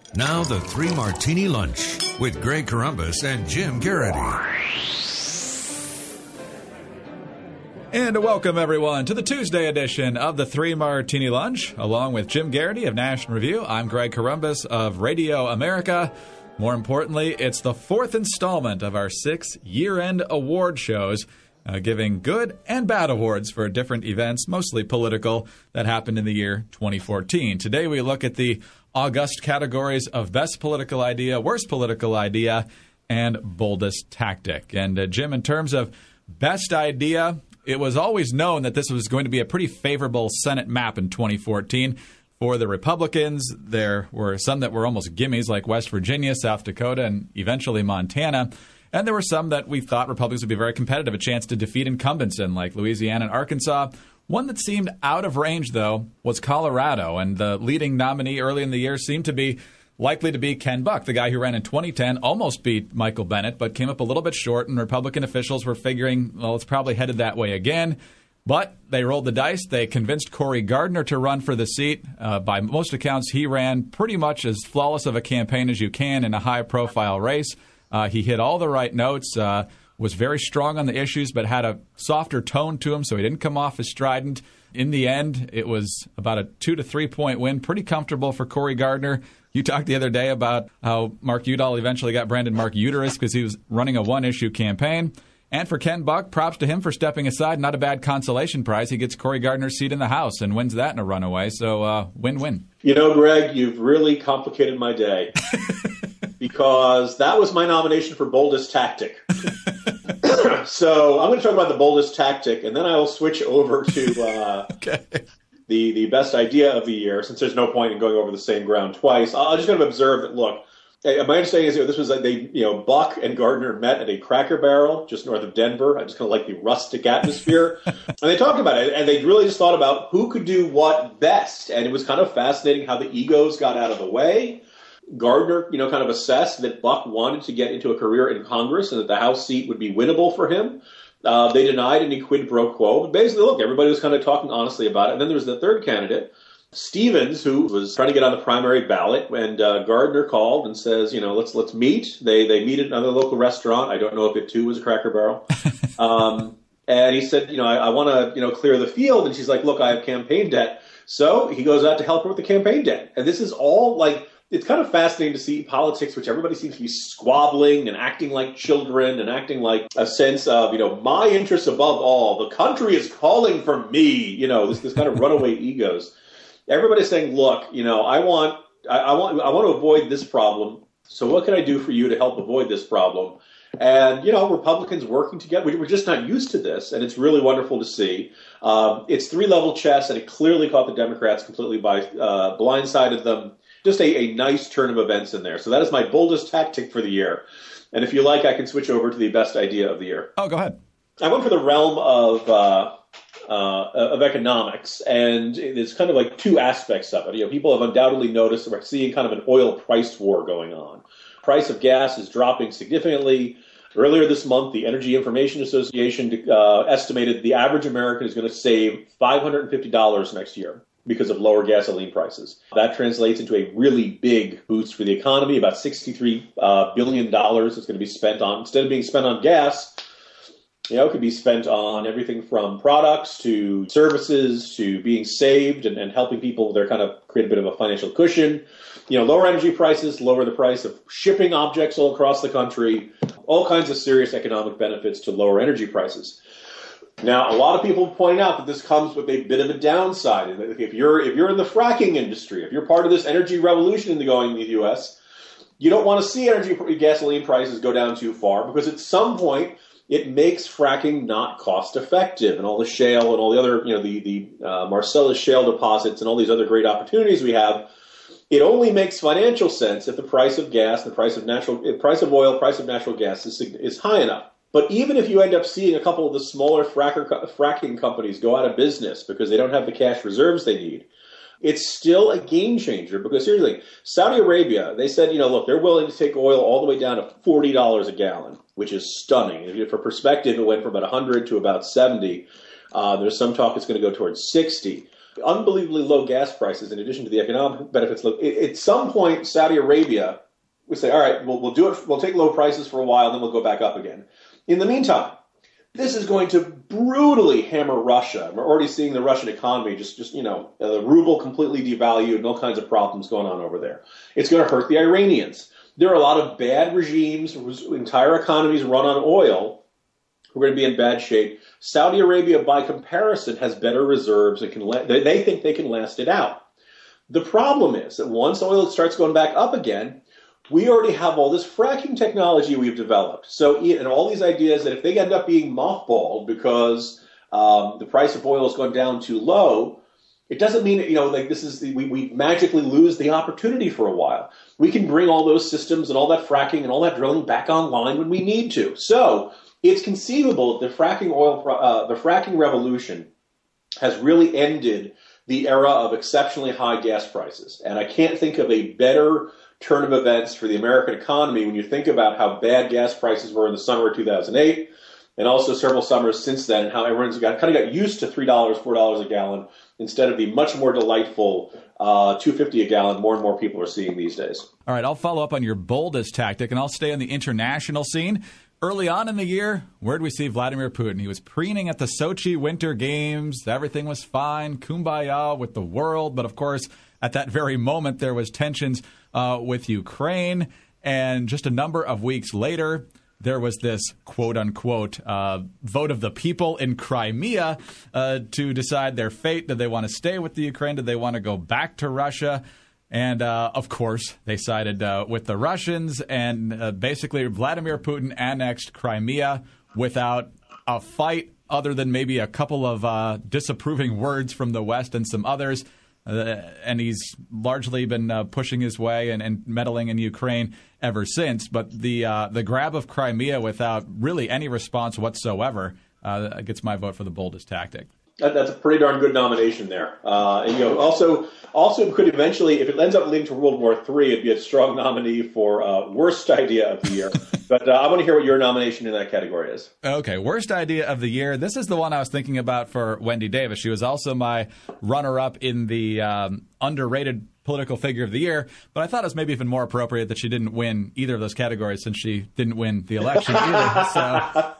Now the Three Martini Lunch with Greg Corombos and Jim Garrity. And welcome, everyone, to the Tuesday edition of the Three Martini Lunch. Along with Jim Garrity of National Review, I'm Greg Corombos of Radio America. More importantly, it's the fourth installment of our 6 year-end award shows, giving good and bad awards for different events, mostly political, that happened in the year 2014. Today we look at the august categories of best political idea, worst political idea, and boldest tactic. And Jim, in terms of best idea, it was always known that this was going to be a pretty favorable Senate map in 2014 for the Republicans. There were some that were almost gimmies, like West Virginia, South Dakota, and eventually Montana. And there were some that we thought Republicans would be very competitive, a chance to defeat incumbents in, like Louisiana and Arkansas. One that seemed out of range, though, was Colorado, and the leading nominee early in the year seemed to be likely to be Ken Buck, the guy who ran in 2010, almost beat Michael Bennet, but came up a little bit short, and Republican officials were figuring, well, it's probably headed that way again. But they rolled the dice. They convinced Cory Gardner to run for the seat. By most accounts, he ran pretty much as flawless of a campaign as you can in a high-profile race. He hit all the right notes, was very strong on the issues, but had a softer tone to him, so he didn't come off as strident. In the end, it was about a 2 to 3 point win, pretty comfortable for Cory Gardner. You talked the other day about how Mark Udall eventually got branded Mark Uterus because he was running a one-issue campaign. And for Ken Buck, props to him for stepping aside. Not a bad consolation prize. He gets Cory Gardner's seat in the House and wins that in a runaway. So win-win. You know, Greg, you've really complicated my day because that was my nomination for boldest tactic. So I'm going to talk about the boldest tactic, and then I will switch over to the best idea of the year, since there's no point in going over the same ground twice. I'll just kind of observe that, look, my understanding is this was like Buck and Gardner met at a Cracker Barrel just north of Denver. I just kind of like the rustic atmosphere. And they talked about it, and they really just thought about who could do what best. And it was kind of fascinating how the egos got out of the way. Gardner, kind of assessed that Buck wanted to get into a career in Congress and that the House seat would be winnable for him. They denied any quid pro quo. But basically, look, everybody was kind of talking honestly about it. And then there was the third candidate, Stevens, who was trying to get on the primary ballot, and Gardner called and says, let's meet. They meet at another local restaurant. I don't know if it too was a Cracker Barrel. And he said, I want to, clear the field. And she's like, look, I have campaign debt. So he goes out to help her with the campaign debt. And this is all it's kind of fascinating to see politics, which everybody seems to be squabbling and acting like children and acting like a sense of, my interests above all. The country is calling for me, this kind of runaway egos. Everybody's saying, look, I want to avoid this problem. So what can I do for you to help avoid this problem? And, Republicans working together. We're just not used to this, and it's really wonderful to see. It's three-level chess, and it clearly caught the Democrats completely by blindsided them. Just a nice turn of events in there. So that is my boldest tactic for the year. And if you like, I can switch over to the best idea of the year. Oh, go ahead. I went for the realm of economics, and there's kind of like two aspects of it. People have undoubtedly noticed that we're seeing kind of an oil price war going on. Price of gas is dropping significantly. Earlier this month, the Energy Information Association estimated the average American is going to save $550 next year because of lower gasoline prices. That translates into a really big boost for the economy. About $63 billion is going to be spent on, instead of being spent on gas, it could be spent on everything from products to services to being saved and helping people there kind of create a bit of a financial cushion. Lower energy prices, lower the price of shipping objects all across the country, all kinds of serious economic benefits to lower energy prices. Now, a lot of people point out that this comes with a bit of a downside. If you're in the fracking industry, if you're part of this energy revolution in the U.S., you don't want to see gasoline prices go down too far because at some point it makes fracking not cost effective, and all the shale and all the other, the Marcellus shale deposits and all these other great opportunities we have. It only makes financial sense if the price of gas, the price of oil, price of natural gas is high enough. But even if you end up seeing a couple of the smaller fracking companies go out of business because they don't have the cash reserves they need, it's still a game changer. Because here's the thing, Saudi Arabia, they said, look, they're willing to take oil all the way down to $40 a gallon, which is stunning. For perspective, it went from about 100 to about 70. There's some talk it's going to go towards 60. unbelievably low gas prices in addition to the economic benefits. At some point, Saudi Arabia would say, all right, we'll do it. We'll take low prices for a while, then we'll go back up again. In the meantime, this is going to brutally hammer Russia. We're already seeing the Russian economy the ruble completely devalued and all kinds of problems going on over there. It's going to hurt the Iranians. There are a lot of bad regimes whose entire economies run on oil who are going to be in bad shape. Saudi Arabia, by comparison, has better reserves and they think they can last it out. The problem is that once oil starts going back up again, we already have all this fracking technology we've developed. So, and all these ideas that if they end up being mothballed because the price of oil has gone down too low, it doesn't mean that, we magically lose the opportunity for a while. We can bring all those systems and all that fracking and all that drilling back online when we need to. So it's conceivable that the fracking revolution has really ended the era of exceptionally high gas prices. And I can't think of a better turn of events for the American economy when you think about how bad gas prices were in the summer of 2008 and also several summers since then, and how everyone's got used to $3, $4 a gallon instead of the much more delightful $2.50 a gallon more and more people are seeing these days. All right, I'll follow up on your boldest tactic, and I'll stay on the international scene. Early on in the year, where did we see Vladimir Putin? He was preening at the Sochi Winter Games. Everything was fine, kumbaya with the world. But, of course, at that very moment, there was tensions with Ukraine. And just a number of weeks later, there was this quote-unquote vote of the people in Crimea to decide their fate. Did they want to stay with the Ukraine? Did they want to go back to Russia? And, of course, they sided with the Russians. And basically, Vladimir Putin annexed Crimea without a fight other than maybe a couple of disapproving words from the West and some others. And he's largely been pushing his way and meddling in Ukraine ever since. But the grab of Crimea without really any response whatsoever gets my vote for the boldest tactic. That's a pretty darn good nomination there. And also could eventually, if it ends up leading to World War III, it'd be a strong nominee for worst idea of the year. But I want to hear what your nomination in that category is. Okay, worst idea of the year. This is the one I was thinking about for Wendy Davis. She was also my runner-up in the underrated political figure of the year, but I thought it was maybe even more appropriate that she didn't win either of those categories since she didn't win the election either. So.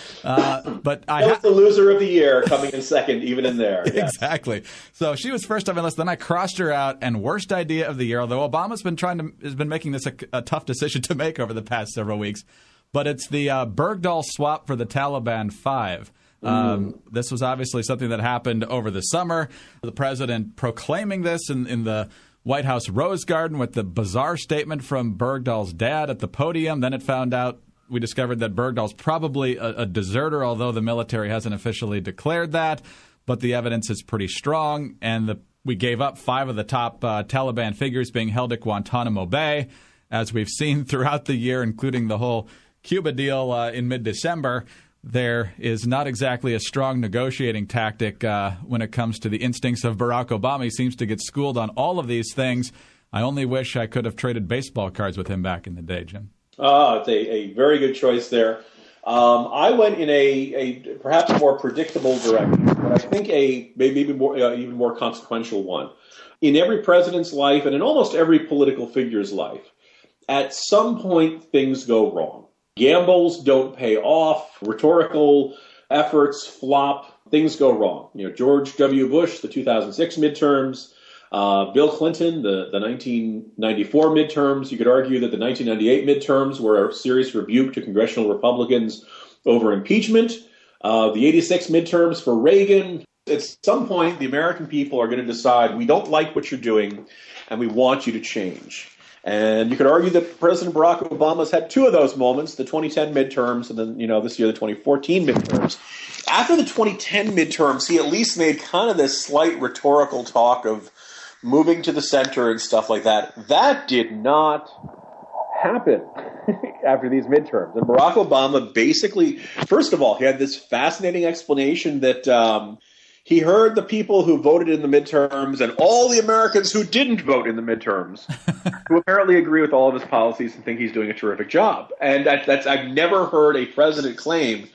But I was the loser of the year coming in second, even in there. Yes. Exactly. So she was first on my list. Then I crossed her out. And worst idea of the year, although Obama's been making this a tough decision to make over the past several weeks, but it's the Bergdahl swap for the Taliban 5. This was obviously something that happened over the summer. The president proclaiming this in the White House Rose Garden with the bizarre statement from Bergdahl's dad at the podium. Then we discovered that Bergdahl's probably a deserter, although the military hasn't officially declared that. But the evidence is pretty strong, and we gave up 5 of the top Taliban figures being held at Guantanamo Bay, as we've seen throughout the year, including the whole Cuba deal in mid-December. There is not exactly a strong negotiating tactic when it comes to the instincts of Barack Obama. He seems to get schooled on all of these things. I only wish I could have traded baseball cards with him back in the day, Jim. It's a very good choice there. I went in a perhaps more predictable direction, but I think maybe even more consequential one. In every president's life and in almost every political figure's life, at some point things go wrong. Gambles don't pay off. Rhetorical efforts flop. Things go wrong. George W. Bush, the 2006 midterms. Bill Clinton, the 1994 midterms. You could argue that the 1998 midterms were a serious rebuke to congressional Republicans over impeachment. The 86 midterms for Reagan. At some point, the American people are going to decide we don't like what you're doing and we want you to change. And you could argue that President Barack Obama's had 2 of those moments, the 2010 midterms and then, this year, the 2014 midterms. After the 2010 midterms, he at least made kind of this slight rhetorical talk of moving to the center and stuff like that. That did not happen after these midterms. And Barack Obama basically, first of all, he had this fascinating explanation that he heard the people who voted in the midterms and all the Americans who didn't vote in the midterms, who apparently agree with all of his policies and think he's doing a terrific job. And I've never heard a president claim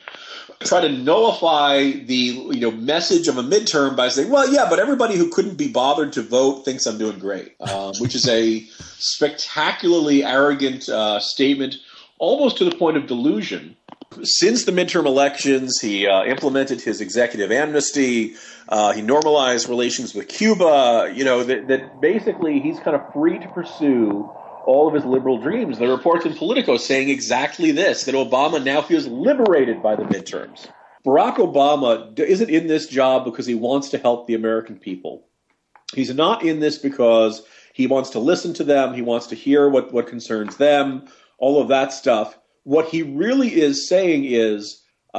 try to nullify the message of a midterm by saying, well, yeah, but everybody who couldn't be bothered to vote thinks I'm doing great, which is a spectacularly arrogant statement, almost to the point of delusion. Since the midterm elections, he implemented his executive amnesty. He normalized relations with Cuba. That basically he's kind of free to pursue all of his liberal dreams. There are reports in Politico saying exactly this, that Obama now feels liberated by the midterms. Barack Obama isn't in this job because he wants to help the American people. He's not in this because he wants to listen to them. He wants to hear what concerns them, all of that stuff. What he really is saying is,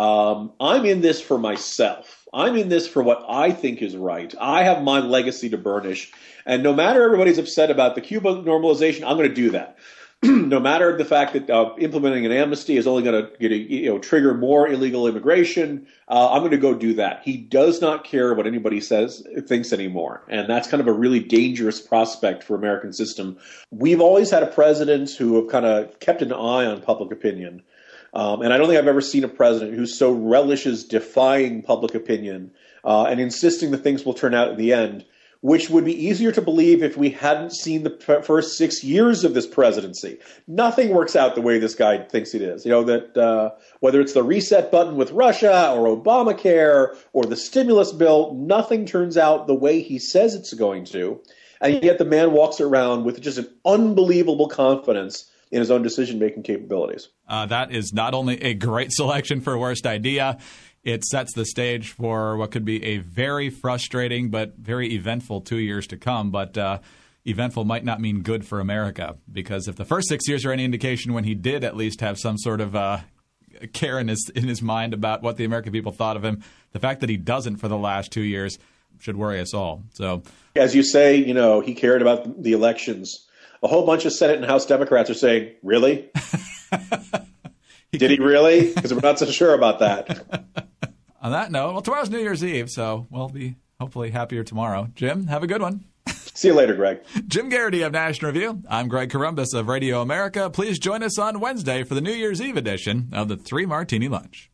I'm in this for myself. I'm in this for what I think is right. I have my legacy to burnish. And no matter everybody's upset about the Cuba normalization, I'm going to do that. No matter the fact that implementing an amnesty is only going to trigger more illegal immigration, I'm going to go do that. He does not care what anybody thinks anymore. And that's kind of a really dangerous prospect for American system. We've always had a president who have kind of kept an eye on public opinion. And I don't think I've ever seen a president who so relishes defying public opinion and insisting that things will turn out in the end, which would be easier to believe if we hadn't seen the first 6 years of this presidency. Nothing works out the way this guy thinks it is. Whether it's the reset button with Russia or Obamacare or the stimulus bill, nothing turns out the way he says it's going to. And yet the man walks around with just an unbelievable confidence in his own decision-making capabilities. That is not only a great selection for worst idea, it sets the stage for what could be a very frustrating but very eventful 2 years to come. But eventful might not mean good for America, because if the first 6 years are any indication, when he did at least have some sort of care in his mind about what the American people thought of him, the fact that he doesn't for the last 2 years should worry us all. So, as you say, he cared about the elections. A whole bunch of Senate and House Democrats are saying, really? Did he really? Because we're not so sure about that. On that note, well, tomorrow's New Year's Eve, so we'll be hopefully happier tomorrow. Jim, have a good one. See you later, Greg. Jim Garrity of National Review. I'm Greg Corombos of Radio America. Please join us on Wednesday for the New Year's Eve edition of the Three Martini Lunch.